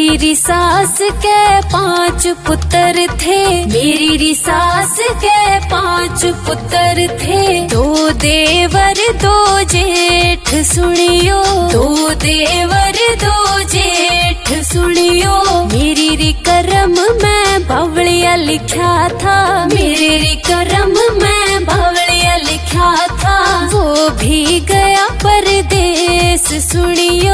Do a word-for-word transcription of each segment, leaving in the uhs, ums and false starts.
मेरी री सास के पांच पुत्र थे, मेरी री सास के पांच पुत्र थे। दो देवर दो जेठ सुनियो, दो देवर दो जेठ सुनियो। मेरी री करम में भवलिया लिखा था, मेरी री करम में भवलिया लिखा था। वो भी गया परदेस सुनियो।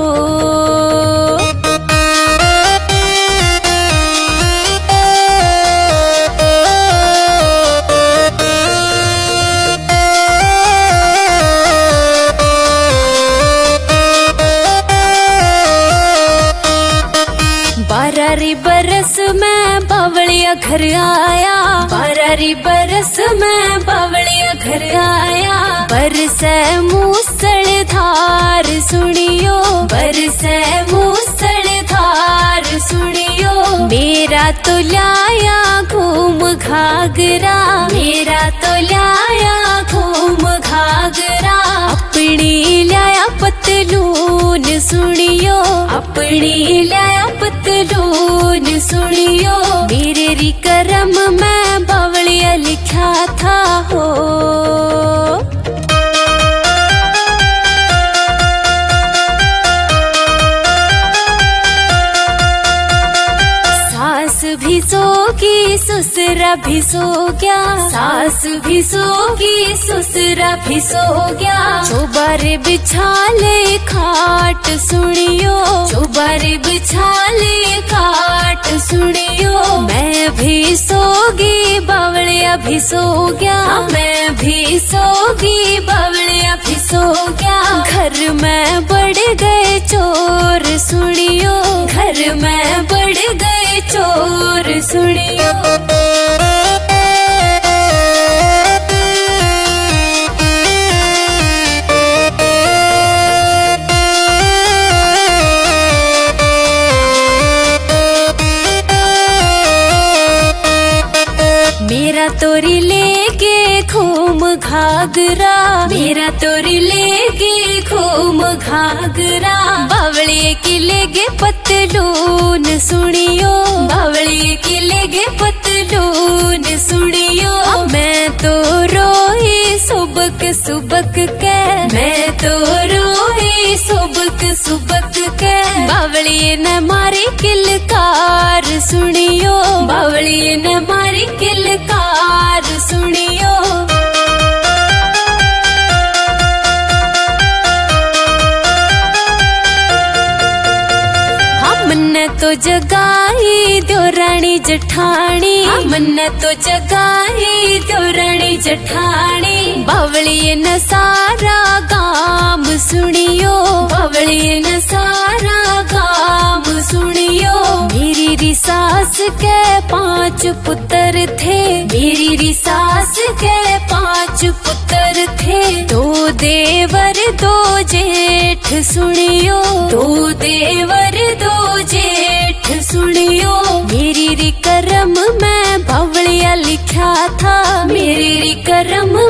बारह बरस में बावलिया घर आया, बारह बरस में बावलिया घर आया। बरसे मूसलधार सुनियो, बरसे मूसलधार सुनियो। मेरा तो लाया घूम घाघरा, मेरा तो लाया घूम घाघरा। अपनी लाया पतलून सुनियो, अपनी लाया पतलून सुनियो। मेरे री करम में बावलिया लिखा था हो। सास भी सोगी ससुरा भी सो गया, सास भी सोगी ससुरा भी सो गया। चौबारे बिछाले खाट सुनियो, चौबारे बिछाले खाट सुनियो। मैं भी सोगी बावलिया भी सो गया, मैं भी सोगी बावलिया भी सो गया। घर में बढ़ गए चोर सुनियो, घर में बढ़ गए चोर सुनियो। मेरा तोरी लेके घूम घाघरा, मेरा तोरी लेके घूम घाघरा। बावलिए की लेगे पतलून सुनियो, बावलिए की लेगे पतलून सुनियो। मैं तो रोई सुबक सुबक के, मैं तो रोई सुबक सुबक के। बावलिए ने मारी किलकार सुनियो, बावलिए ने मारी किलकार सुनियो। हमने तो जगाई देवरानी जठानी, हमने तो जगाई देवरानी जठानी। बावलिए न सारा गाम सुनियो, बावलिए न सारा गाम सुनियो। मेरी री सास के पांच पुत्र थे, मेरी री सास के पांच पुत्र थे। दो देवर दो जेठ सुनियो, दो देवर दो जेठ सुनियो। मेरी री करम में बावलिया लिखा था, मेरी री करम